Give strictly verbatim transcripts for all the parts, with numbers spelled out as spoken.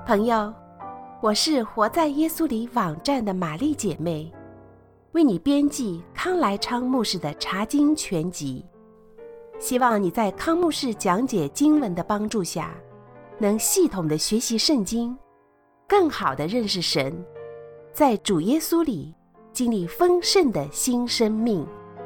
朋友，我是活在耶稣里网站的玛丽姐妹，为你编辑康来昌牧师的查经全集，希望你在康牧师讲解经文的帮助下，能系统的学习圣经，更好的认识神，在主耶稣里经历丰盛的新生命。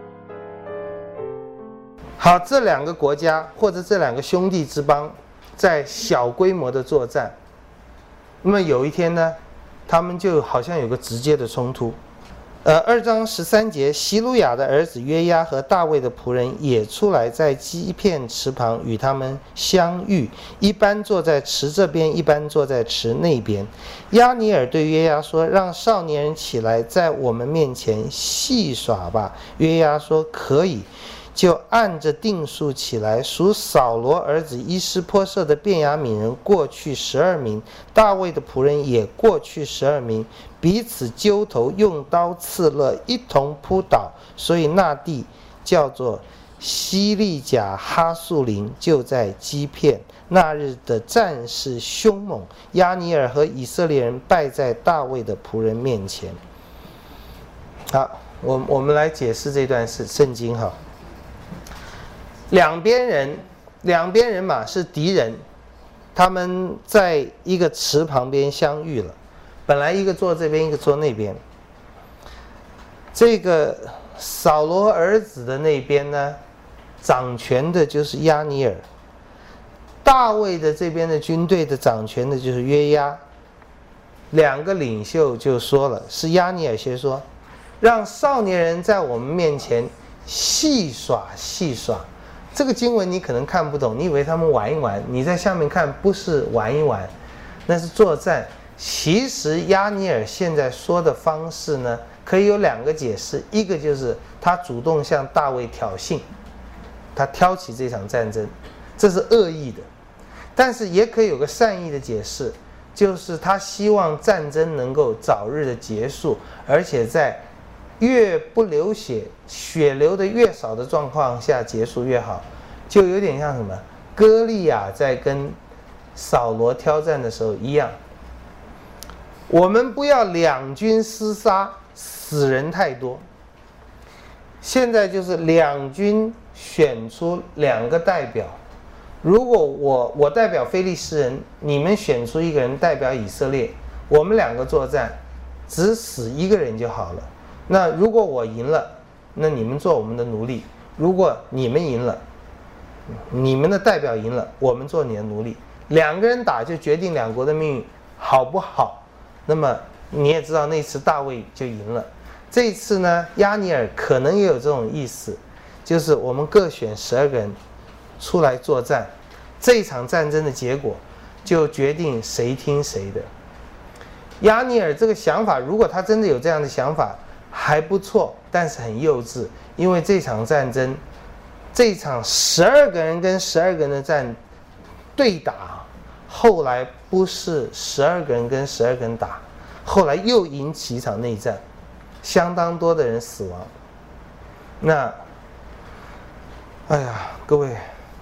好，这两个国家或者这两个兄弟之邦在小规模的作战，那么有一天呢，他们就好像有个直接的冲突。呃，二章十三节，希鲁雅的儿子约押和大卫的仆人也出来，在基遍池旁与他们相遇，一般坐在池这边，一般坐在池那边。押尼尔对约押说：“让少年人起来，在我们面前戏耍吧。”约押说：“可以。”就按着定数起来，属扫罗儿子伊施波设的便雅悯人过去十二名，大卫的仆人也过去十二名，彼此揪头，用刀刺勒，一同扑倒，所以那地叫做西利甲哈素林，就在基遍。那日的战事凶猛，押尼尔和以色列人败在大卫的仆人面前。好，我我们来解释这段是圣经哈。两边人，两边人马是敌人，他们在一个池旁边相遇了。本来一个坐这边，一个坐那边。这个扫罗儿子的那边呢，掌权的就是押尼尔；大卫的这边的军队的掌权的就是约押。两个领袖就说了，是押尼尔先说，让少年人在我们面前戏耍戏耍。这个经文你可能看不懂，你以为他们玩一玩，你在下面看不是玩一玩，那是作战。其实押尼尔现在说的方式呢，可以有两个解释，一个就是他主动向大卫挑衅，他挑起这场战争，这是恶意的。但是也可以有个善意的解释，就是他希望战争能够早日的结束，而且在越不流血，血流的越少的状况下结束越好，就有点像什么歌利亚在跟扫罗挑战的时候一样。我们不要两军厮杀，死人太多。现在就是两军选出两个代表，如果我我代表非利士人，你们选出一个人代表以色列，我们两个作战，只死一个人就好了。那如果我赢了，那你们做我们的奴隶；如果你们赢了，你们的代表赢了，我们做你的奴隶。两个人打就决定两国的命运，好不好？那么你也知道那次大卫就赢了。这一次呢，押尼尔可能也有这种意思，就是我们各选十二个人出来作战，这一场战争的结果就决定谁听谁的。押尼尔这个想法，如果他真的有这样的想法，还不错，但是很幼稚，因为这场战争，这场十二个人跟十二个人的战对打，后来不是十二个人跟十二个人打，后来又引起一场内战，相当多的人死亡。那，哎呀，各位，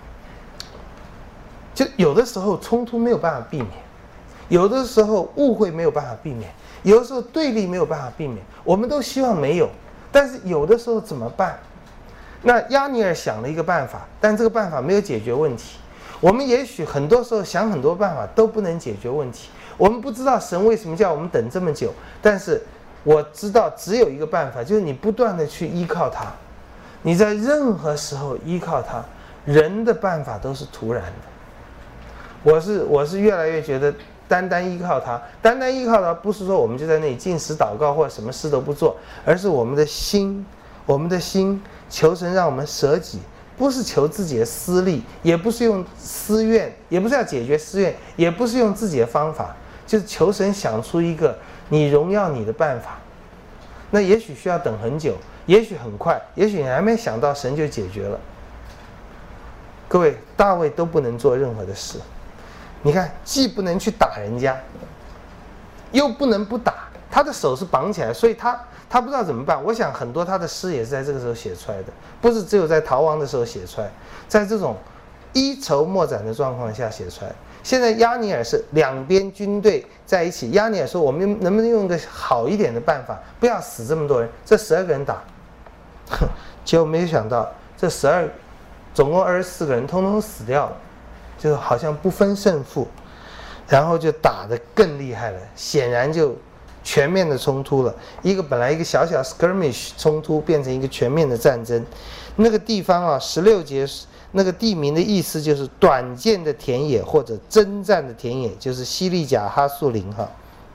就有的时候冲突没有办法避免，有的时候误会没有办法避免，有的时候对立没有办法避免，我们都希望没有，但是有的时候怎么办？那押尼尔想了一个办法，但这个办法没有解决问题。我们也许很多时候想很多办法都不能解决问题，我们不知道神为什么叫我们等这么久，但是我知道只有一个办法，就是你不断的去依靠他，你在任何时候依靠他，人的办法都是徒然的。我是我是越来越觉得单单依靠他，单单依靠他，不是说我们就在那里禁食祷告或者什么事都不做，而是我们的心，我们的心求神让我们舍己，不是求自己的私利，也不是用私怨，也不是要解决私怨，也不是用自己的方法，就是求神想出一个你荣耀你的办法。那也许需要等很久，也许很快，也许你还没想到，神就解决了。各位，大卫都不能做任何的事。你看，既不能去打人家，又不能不打，他的手是绑起来，所以他他不知道怎么办。我想很多他的诗也是在这个时候写出来的，不是只有在逃亡的时候写出来。在这种一筹莫展的状况下写出来。现在亚尼尔是两边军队在一起，亚尼尔说我们能不能用一个好一点的办法，不要死这么多人，这十二个人打，结果没有想到这十二总共二十四个人通通死掉了，就好像不分胜负，然后就打得更厉害了，显然就全面的冲突了。一个本来一个小小 skirmish 冲突变成一个全面的战争。那个地方啊，十六节那个地名的意思就是短见的田野或者征战的田野，就是西利甲哈素林哈。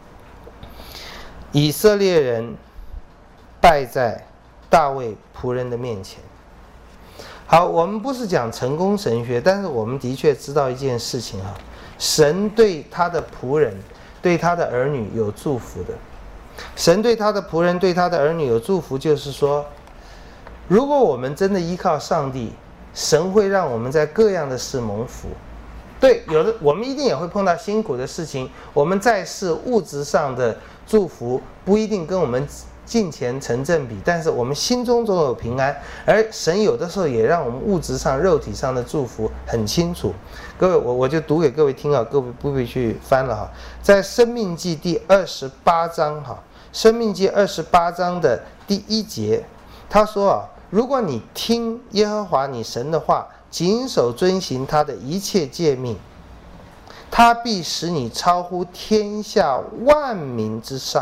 以色列人败在大卫仆人的面前。好，我们不是讲成功神学，但是我们的确知道一件事情哈，神对他的仆人、对他的儿女有祝福的。神对他的仆人、对他的儿女有祝福，就是说，如果我们真的依靠上帝，神会让我们在各样的事蒙福。对，有的我们一定也会碰到辛苦的事情，我们在世物质上的祝福不一定跟我们金钱成正比，但是我们心中总有平安。而神有的时候也让我们物质上、肉体上的祝福很清楚。各位，我我就读给各位听啊，各位不必去翻了哈。在《申命记》第二十八章哈，《申命记》二十八章的第一节，他说啊，如果你听耶和华你神的话，谨守遵行他的一切诫命，他必使你超乎天下万民之上。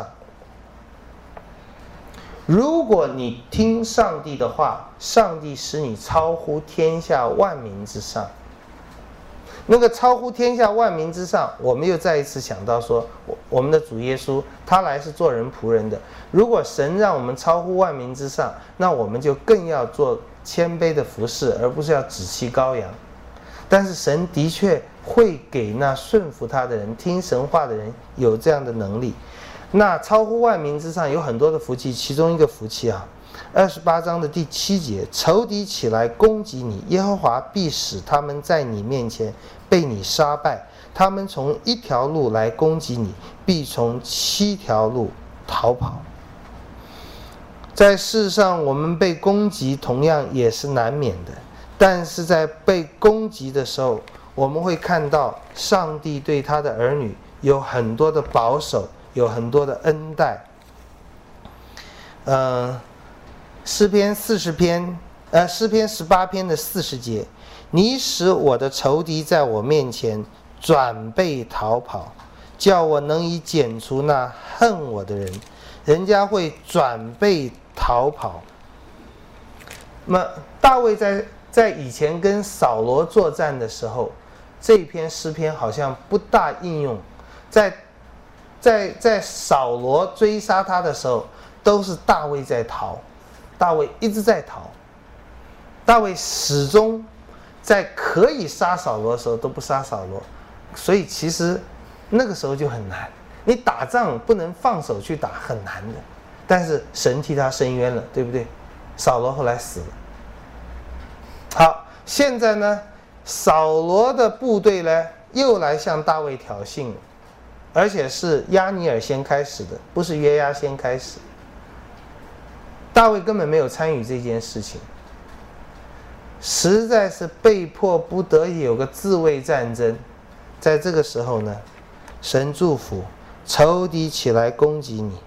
如果你听上帝的话，上帝使你超乎天下万民之上。那个超乎天下万民之上，我们又再一次想到说，我们的主耶稣他来是做人仆人的。如果神让我们超乎万民之上，那我们就更要做谦卑的服侍，而不是要止气羔羊。但是神的确会给那顺服他的人、听神话的人有这样的能力。那超乎万民之上有很多的福气，其中一个福气啊，二十八章的第七节，仇敌起来攻击你，耶和华必使他们在你面前被你杀败，他们从一条路来攻击你，必从七条路逃跑。在世上我们被攻击同样也是难免的，但是在被攻击的时候，我们会看到上帝对他的儿女有很多的保守，有很多的恩待。呃，诗篇四十篇，呃，诗篇十八篇的四十节，你使我的仇敌在我面前转背逃跑，叫我能以剪除那恨我的人。人家会转背逃跑。那么大卫在在以前跟扫罗作战的时候，这篇诗篇好像不大应用。在在在扫罗追杀他的时候，都是大卫在逃，大卫一直在逃，大卫始终在可以杀扫罗的时候都不杀扫罗，所以其实那个时候就很难。你打仗不能放手去打，很难的。但是神替他伸冤了，对不对？扫罗后来死了。好，现在呢，扫罗的部队呢又来向大卫挑衅了，而且是亚尼尔先开始的，不是约押先开始。大卫根本没有参与这件事情，实在是被迫不得已有个自卫战争。在这个时候呢，神祝福仇敌起来攻击你，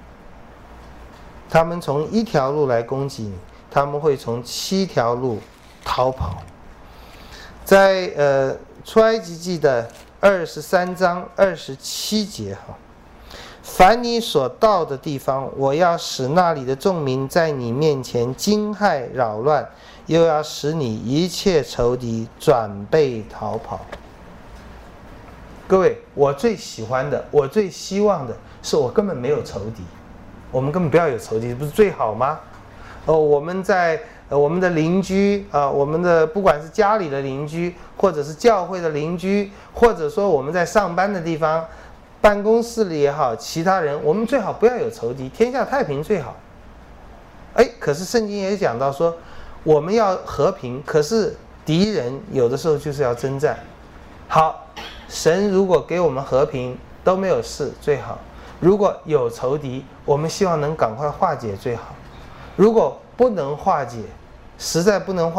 他们从一条路来攻击你，他们会从七条路逃跑。在呃出埃及记的二十三章二十七节哈，凡你所到的地方，我要使那里的众民在你面前惊骇扰乱，又要使你一切仇敌转背逃跑。各位，我最喜欢的，我最希望的是我根本没有仇敌，我们根本不要有仇敌，不是最好吗？哦，我们在呃我们的邻居啊、呃，我们的不管是家里的邻居，或者是教会的邻居，或者说我们在上班的地方、办公室里也好，其他人，我们最好不要有仇敌，天下太平最好。哎，可是圣经也讲到说，我们要和平，可是敌人有的时候就是要征战。好，神如果给我们和平都没有事最好，如果有仇敌，我们希望能赶快化解最好。如果不能化解，实在不能化解，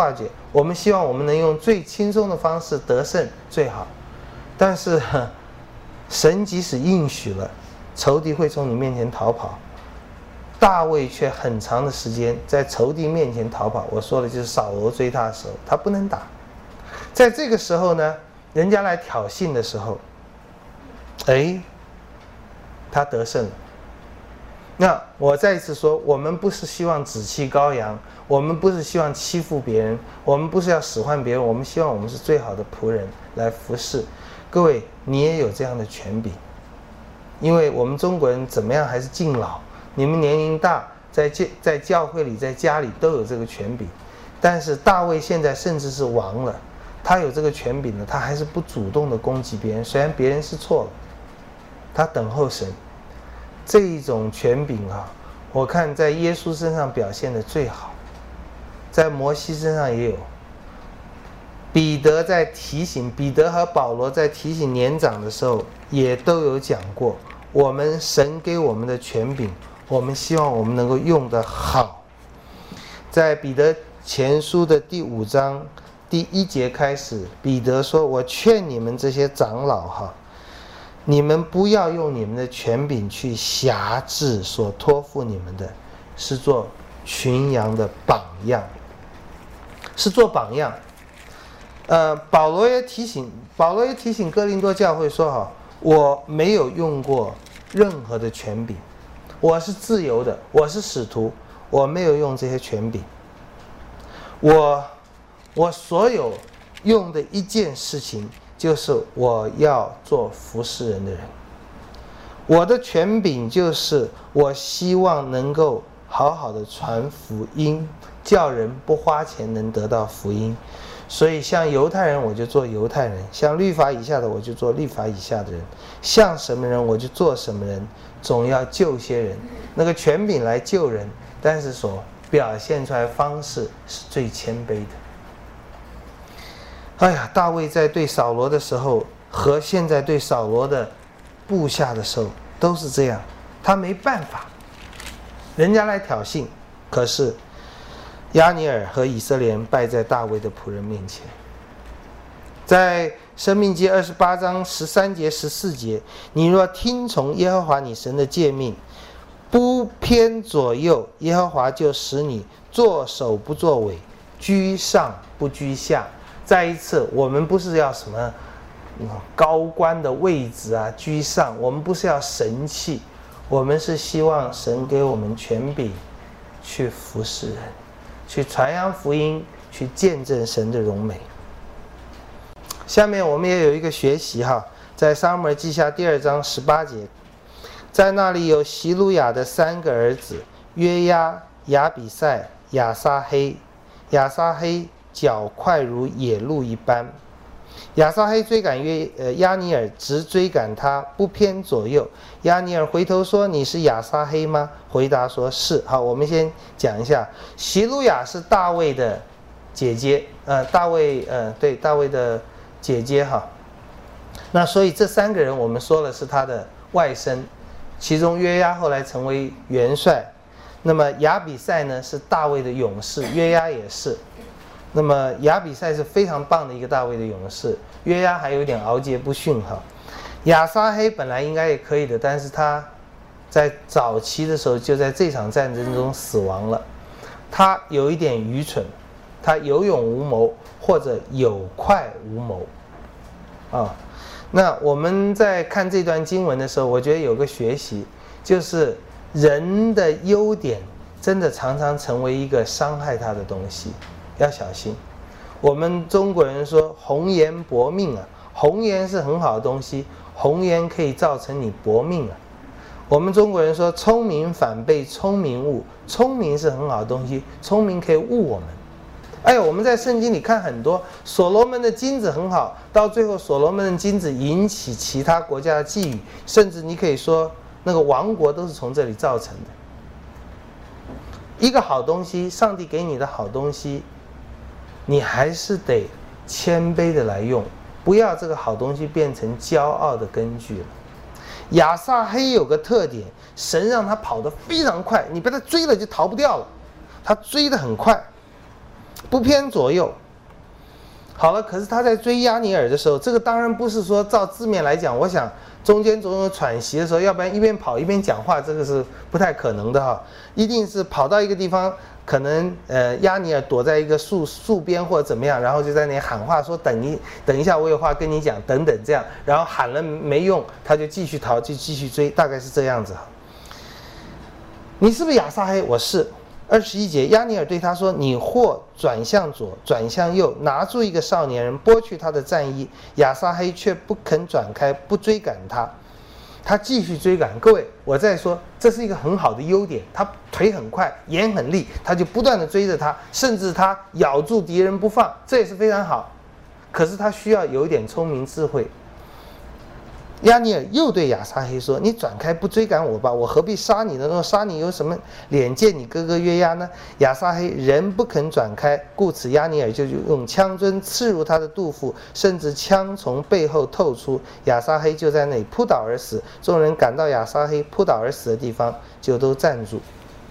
我们希望我们能用最轻松的方式得胜最好。但是神即使应许了仇敌会从你面前逃跑，大卫却很长的时间在仇敌面前逃跑。我说的就是扫罗追他的时候，他不能打。在这个时候呢，人家来挑衅的时候，哎，他得胜了。那我再一次说，我们不是希望指气羔羊，我们不是希望欺负别人，我们不是要使唤别人，我们希望我们是最好的仆人来服侍。各位，你也有这样的权柄，因为我们中国人怎么样还是敬老，你们年龄大，在教在教会里，在家里都有这个权柄。但是大卫现在甚至是王了，他有这个权柄了，他还是不主动的攻击别人，虽然别人是错了，他等候神。这一种权柄啊，我看在耶稣身上表现得最好，在摩西身上也有。彼得在提醒，彼得和保罗在提醒年长的时候，也都有讲过，我们神给我们的权柄，我们希望我们能够用得好。在彼得前书的第五章第一节开始，彼得说：“我劝你们这些长老哈，你们不要用你们的权柄去辖制所托付你们的，是做群羊的榜样，是做榜样。”呃，保罗也提醒，保罗也提醒哥林多教会说：“哈，我没有用过任何的权柄，我是自由的，我是使徒，我没有用这些权柄。我，我所有用的一件事情，就是我要做服侍人的人。我的权柄就是我希望能够好好的传福音，叫人不花钱能得到福音。所以像犹太人我就做犹太人，像律法以下的我就做律法以下的人，像什么人我就做什么人，总要救些人。那个权柄来救人，但是所表现出来的方式是最谦卑的。哎呀，大卫在对扫罗的时候和现在对扫罗的部下的时候都是这样，他没办法，人家来挑衅，可是押尼珥和以色列人败在大卫的仆人面前。在申命记二十八章十三节十四节，你若听从耶和华你神的诫命，不偏左右，耶和华就使你作首不作尾，居上不居下。再一次，我们不是要什么高官的位置啊，居上，我们不是要神气，我们是希望神给我们权柄去服侍人，去传扬福音，去见证神的荣美。下面我们也有一个学习哈，在撒母耳记下第二章十八节，在那里有希鲁雅的三个儿子约押、亚比赛、亚撒黑。亚撒黑脚快如野鹿一般。亚撒黑追赶约呃押尼珥，直追赶他，不偏左右。押尼珥回头说：“你是亚撒黑吗？”回答说：“是。”好，我们先讲一下，希鲁雅是大卫的姐姐，呃，大卫呃对大卫的姐姐哈。那所以这三个人我们说了是他的外甥，其中约押后来成为元帅。那么亚比赛呢是大卫的勇士，约押也是。那么亚比赛是非常棒的一个大卫的勇士，约押还有点桀桀不驯哈。亚撒黑本来应该也可以的，但是他在早期的时候就在这场战争中死亡了。他有一点愚蠢，他有勇无谋，或者有快无谋啊。那我们在看这段经文的时候，我觉得有个学习，就是人的优点真的常常成为一个伤害他的东西，要小心。我们中国人说红颜薄命啊，红颜是很好的东西，红颜可以造成你薄命啊。我们中国人说聪明反被聪明误，聪明是很好的东西，聪明可以误我们。哎，我们在圣经里看很多，所罗门的金子很好，到最后所罗门的金子引起其他国家的觊觎，甚至你可以说那个王国都是从这里造成的。一个好东西，上帝给你的好东西，你还是得谦卑的来用，不要这个好东西变成骄傲的根据了。亚撒黑有个特点，神让他跑得非常快，你被他追了就逃不掉了，他追得很快，不偏左右， 好了，可是他在追押尼尔的时候，这个当然不是说照字面来讲，我想中间总有喘息的时候，要不然一边跑一边讲话，这个是不太可能的哈。一定是跑到一个地方，可能呃押尼尔躲在一个树树边或者怎么样，然后就在那里喊话说等一等一下，我有话跟你讲，等等这样，然后喊了没用，他就继续逃，就继续追，大概是这样子哈。你是不是亚撒黑？我是。二十一节，押尼尔对他说：“你或转向左，转向右，拿住一个少年人，剥去他的战衣。”亚撒黑却不肯转开，不追赶他。他继续追赶。各位，我再说，这是一个很好的优点。他腿很快，眼很利，他就不断地追着他，甚至他咬住敌人不放，这也是非常好。可是他需要有一点聪明智慧。押尼尔又对亚撒黑说：“你转开，不追赶我吧，我何必杀你呢？若杀你，有什么脸见你哥哥约押呢？”亚撒黑仍不肯转开，故此押尼尔就用枪针刺入他的肚腹，甚至枪从背后透出，亚撒黑就在那里扑倒而死。众人赶到亚撒黑扑倒而死的地方，就都站住。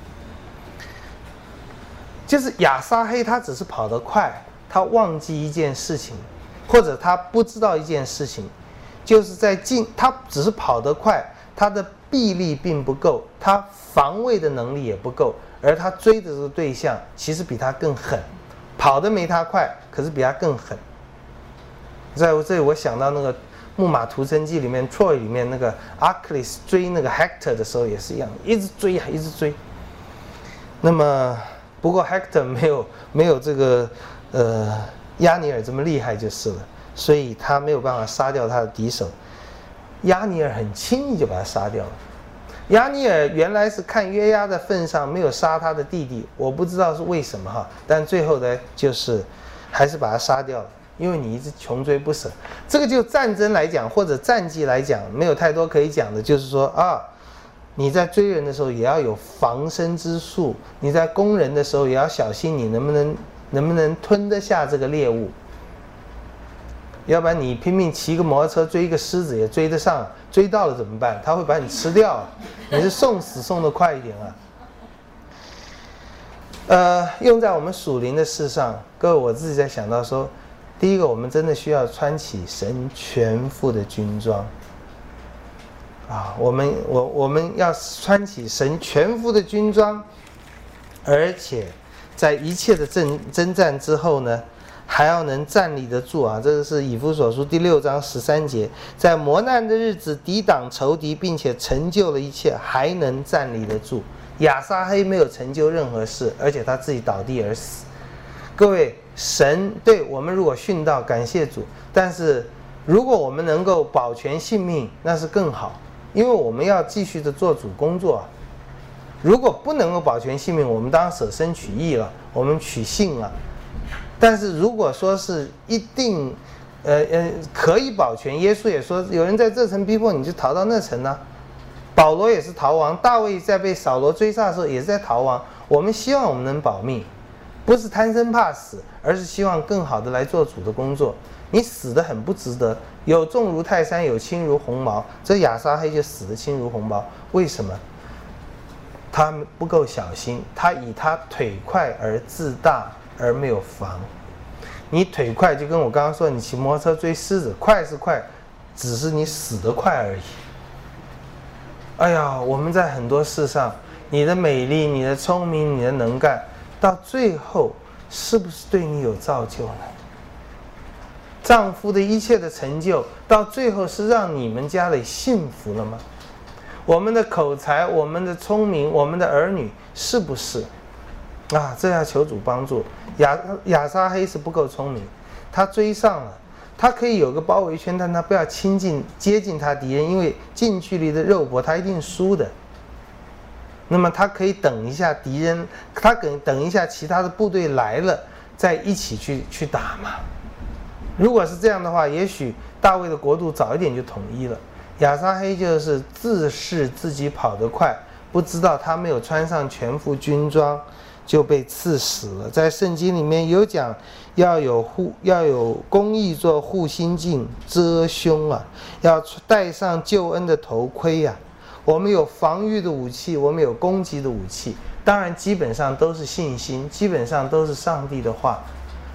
就是亚撒黑他只是跑得快，他忘记一件事情，或者他不知道一件事情。就是在进，他只是跑得快，他的臂力并不够，他防卫的能力也不够，而他追的这个对象其实比他更狠，跑得没他快，可是比他更狠。在我这里，我想到那个《木马屠城记》里面 ，Troy 里面那个 Achilles 追那个 Hector 的时候也是一样，一直追啊，一直追。那么，不过 Hector 没有没有这个呃押尼尔这么厉害就是了。所以他没有办法杀掉他的敌手，押尼尔很轻易就把他杀掉了。押尼尔原来是看约押的份上没有杀他的弟弟，我不知道是为什么哈，但最后呢，就是还是把他杀掉了，因为你一直穷追不舍。这个就战争来讲或者战绩来讲，没有太多可以讲的，就是说啊，你在追人的时候也要有防身之术，你在攻人的时候也要小心，你能不能能不能吞得下这个猎物。要不然你拼命骑个摩托车追一个狮子也追得上，追到了怎么办？他会把你吃掉，你是送死送得快一点啊。呃，用在我们属灵的事上，各位我自己在想到说，第一个我们真的需要穿起神全副的军装啊，我们我我们要穿起神全副的军装，而且在一切的征征战之后呢，还要能站立得住啊！这个是以弗所书第六章十三节，在磨难的日子抵挡仇敌，并且成就了一切，还能站立得住。亚撒黑没有成就任何事，而且他自己倒地而死。各位，神对我们如果殉道，感谢主；但是如果我们能够保全性命，那是更好，因为我们要继续的做主工作啊。如果不能够保全性命，我们当然舍身取义了，我们取信了。但是如果说是一定，呃呃可以保全，耶稣也说，有人在这城逼迫你，就逃到那城呢、啊。保罗也是逃亡，大卫在被扫罗追杀的时候也是在逃亡。我们希望我们能保命，不是贪生怕死，而是希望更好的来做主的工作。你死得很不值得，有重如泰山，有轻如鸿毛。这亚撒黑就死得轻如鸿毛，为什么？他不够小心，他以他腿快而自大。而没有防，你腿快就跟我刚刚说，你骑摩托车追狮子，快是快，只是你死得快而已。哎呀，我们在很多事上，你的美丽、你的聪明、你的能干，到最后是不是对你有造就呢？丈夫的一切的成就，到最后是让你们家里幸福了吗？我们的口才、我们的聪明、我们的儿女，是不是？啊，这要求主帮助。亚亚撒黑是不够聪明，他追上了，他可以有个包围圈，但他不要亲近接近他敌人，因为近距离的肉搏他一定输的。那么他可以等一下敌人，他等等一下其他的部队来了，再一起去去打嘛。如果是这样的话，也许大卫的国度早一点就统一了。亚撒黑就是自恃自己跑得快，不知道他没有穿上全副军装。就被刺死了。在圣经里面有讲，要有护，要有公义做护心镜遮胸啊，要戴上救恩的头盔啊。我们有防御的武器，我们有攻击的武器，当然基本上都是信心，基本上都是上帝的话。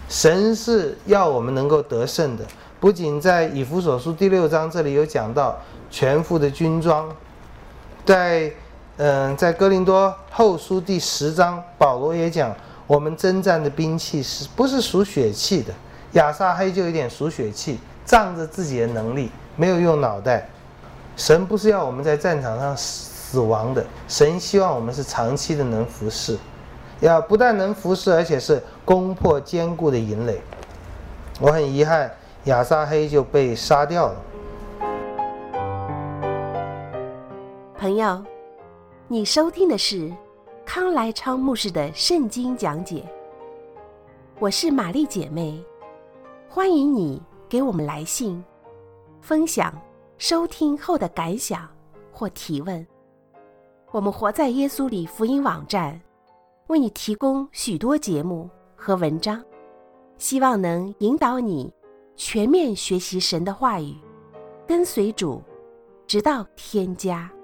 神是要我们能够得胜的，不仅在以弗所书第六章这里有讲到全副的军装，在嗯、呃，在哥林多后书第十章，保罗也讲我们征战的兵器是不是属血气的？亚撒黑就有点属血气，仗着自己的能力，没有用脑袋。神不是要我们在战场上死亡的，神希望我们是长期的能服侍，要不但能服侍，而且是攻破坚固的营垒。我很遗憾，亚撒黑就被杀掉了。 朋友，你收听的是康来昌牧师的圣经讲解，我是玛丽姐妹，欢迎你给我们来信，分享收听后的感想或提问。我们活在耶稣里福音网站为你提供许多节目和文章，希望能引导你全面学习神的话语，跟随主，直到天家。